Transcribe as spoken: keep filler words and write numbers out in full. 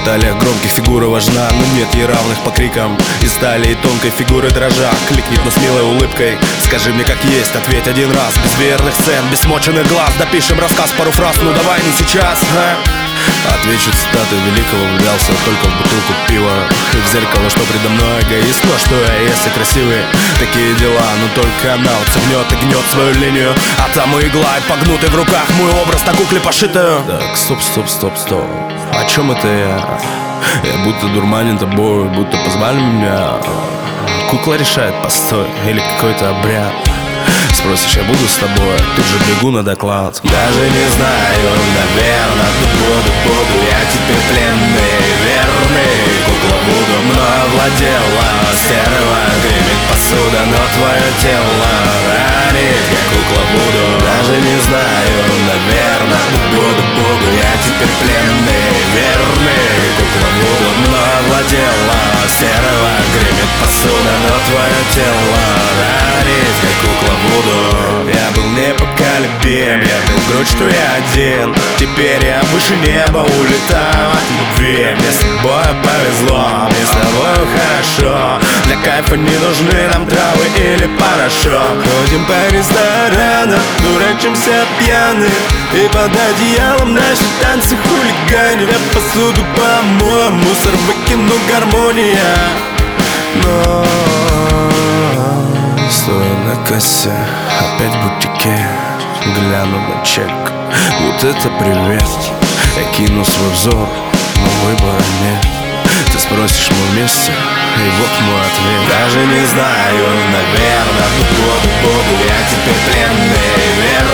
баталиях громких фигура важна, но нет ей равных по крикам. Из стали и тонкой фигуры дрожа кликнет, но с милой улыбкой: скажи мне как есть, ответь один раз. Без верных сцен, без смоченных глаз допишем рассказ, пару фраз, ну давай не сейчас, а? Отвечу цитаты великого: влюблялся только в бутылку пива и в зеркало, что предо мной эгоист. Ну а что я, если красивые такие дела? Но только она вот согнет и гнет свою линию, а там и игла, и погнутый в руках мой образ на кукле пошитую. Так, стоп, стоп, стоп, стоп. О чем это я? Я будто дурманен тобой, будто позвали меня. Кукла решает, постой, или какой-то обряд. Спросишь, я буду с тобой, тут же бегу на доклад. Даже не знаю, наверное, буду, буду я теперь пленный, верный. Кукла буду, мной овладела, серого гремит посуда, но твое тело ранит. Я кукла буду, даже не знаю, наверное, буду, буду я теперь пленный, верный. Кукла буду, мной овладела, серого гремит посуда, но твое тело ранит. Я кукла буду. Я был непоколебим, я был грудь, что я один. Теперь я выше неба улетаю от любви. Мне с тобой повезло, мне с тобой хорошо. Для кайфа не нужны нам травы или порошок. Ходим по ресторанам, дурачимся пьяны, и под одеялом наши танцы хулиганят. Я посуду помою, мусор выкину, гармония. Но стоя на кассе, опять в бутике, гляну на чек. Вот это привет. Я кину свой взор, но выбора нет. Ты спросишь, мы вместе, и вот мой ответ. Даже не знаю, наверное, буду, буду я теперь пленный, верный.